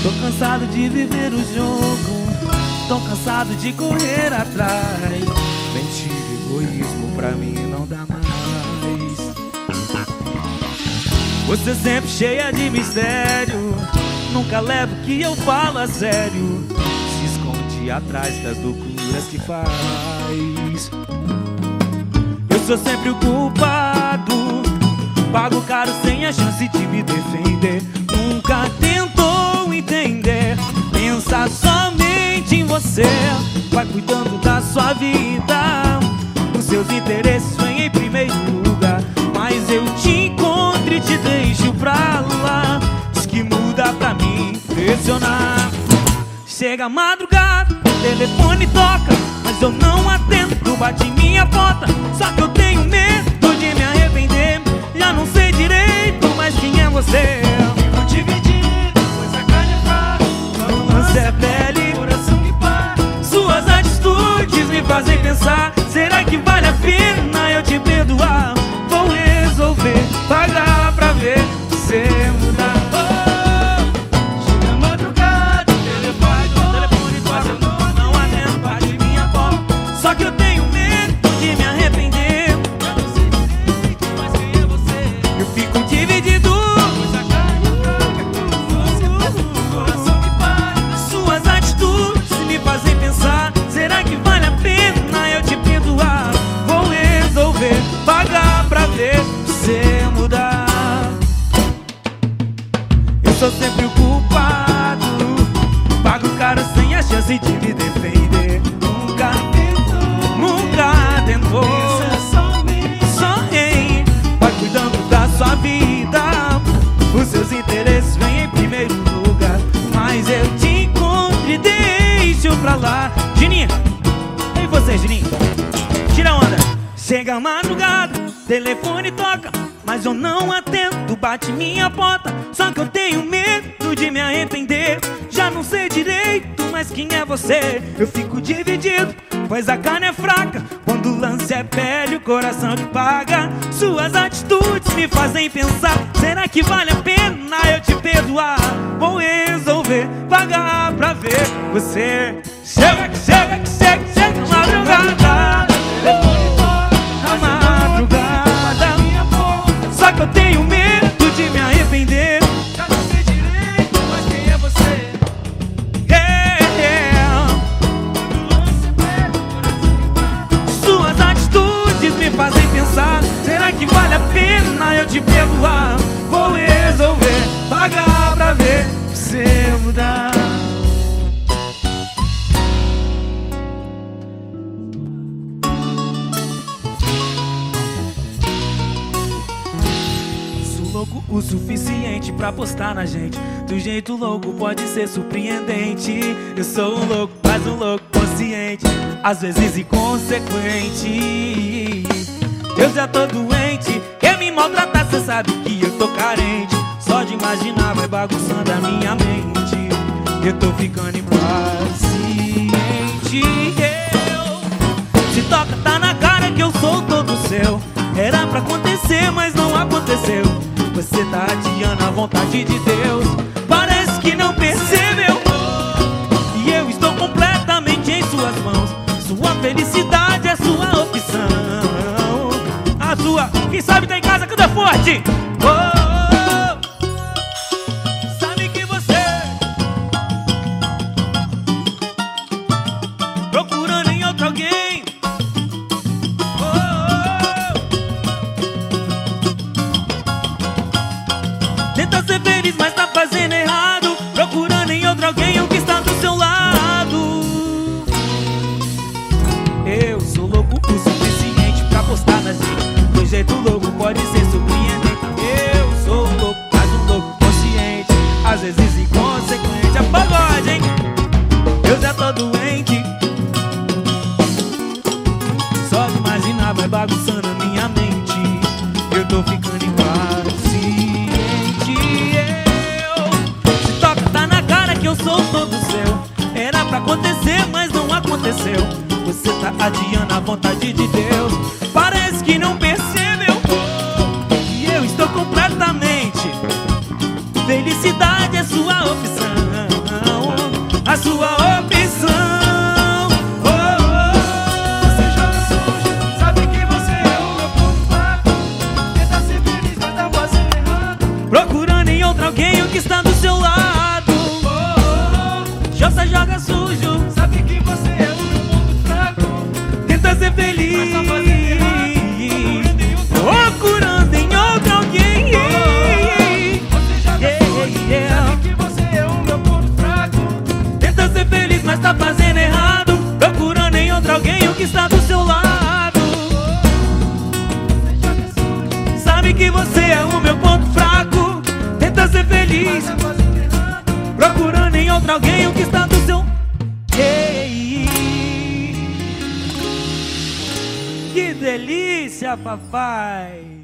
Tô cansado de viver o jogo, tô cansado de correr atrás. Mentira, egoísmo pra mim não dá mais. Você sempre cheia de mistério, nunca leva o que eu falo a sério. Se esconde atrás das loucuras que faz. Eu sou sempre o culpado, pago caro sem a chance de me defender. Nunca tentou entender, pensa somente em você. Vai cuidando da sua vida, os seus interesses vêm em primeiro lugar. Mas eu te encontro e te deixo pra lá. Diz que muda pra mim pressionar. Chega a madrugada, o telefone toca, mas eu não atendo. Bate minha porta, só que eu tenho medo de me arrepender. Já não sei direito, mas quem é você? Fico dividido, pois a carne é fraca. Quando lance é pele, Coração que para. suas atitudes me fazem pensar. Será que vale a pena eu te perdoar? Vou resolver pagar pra ver você mudar. Chega a madrugada, o telefone toca, Mas eu não atendo, bate minha porta, só que eu tenho medo de me arrepender. eu não sei direito, mas quem é você? Eu fico dividido, Pois a carne é fraca, quando você passa, coração que para. suas atitudes me fazem pensar. Será que vale a pena eu te perdoar? Vou resolver pagar pra ver você mudar. Eu sou sempre o culpado, pago caro sem a chance de me defender. Nunca tentou, Pensa somente. só em vai cuidando da sua vida, os seus interesses vêm em primeiro lugar. Mas eu te encontro e deixo pra lá. Gininha, e você, Gininha? Tira a onda. Chega a madrugada, telefone toca, mas eu não atendo, bate minha porta, só que eu tenho medo de me arrepender. Já não sei direito, mas quem é você? Eu fico dividido, pois a carne é fraca. Quando o lance é pele, o coração que paga. Suas atitudes me fazem pensar. Será que vale a pena eu te perdoar? Vou resolver pagar pra ver você. Chega, chega, chega, chega a madrugada, Telefone toca, a madrugada, minha porta. só que eu tenho medo de me arrepender. Já não sei direito, mas quem é você? Lance pele, coração que para. Suas atitudes me fazem pensar. Será que vale a pena eu te perdoar? Vou resolver pagar pra ver você mudar. Sou louco o suficiente pra postar na gente. Do jeito louco pode ser surpreendente. Eu sou um louco, mas um louco consciente, às vezes inconsequente. Eu já tô doente, quer me maltratar, cê sabe que eu tô carente. Só de imaginar vai bagunçando a minha mente. Eu tô ficando impaciente. Se toca, tá na cara que eu sou todo seu. Era pra acontecer, mas não aconteceu. Você tá adiando a vontade de Deus. Parece que não percebeu. E eu estou completamente em suas mãos. Sua felicidade é sua opção. A sua, quem sabe tá em casa, canta forte. Oh, oh, oh. Sabe que você procurando em outro alguém. Oh, oh, oh. Tenta ser feliz, mas tá fazendo errado. Procurando em outro alguém o que está do seu lado. Eu sou louco o suficiente pra postar na gente. Do jeito louco pode ser surpreendente. Eu sou louco, mas um louco consciente, às vezes inconsequente. A pagode, hein? Eu já tô doente. Só de imaginar vai bagunçando a minha mente. Eu tô ficando impaciente. Se toca, tá na cara que eu sou todo seu. Era pra acontecer, mas não aconteceu. Você tá adiando a vontade de Deus. Parece que não percebeu. E eu estou completamente. Felicidade é sua opção. sua opção. Você joga sujo, sabe que você é o meu ponto fraco. Tenta ser feliz, mas tá fazendo errado. Procurando em outro alguém o que está do seu lado. Você joga sujo, sabe que você é o meu ponto fraco. tenta ser feliz, mas tá fazendo errado. procurando em outro alguém. Você joga sujo, sabe que você é o meu ponto fraco. Tenta ser feliz, mas tá fazendo errado. Procurando em outro alguém o que está do seu lado. Você joga sujo, Sabe que você é o meu ponto fraco. Tenta ser mas feliz, tá fazendo errado. procurando em outro alguém o que está do seu. Que delícia, papai!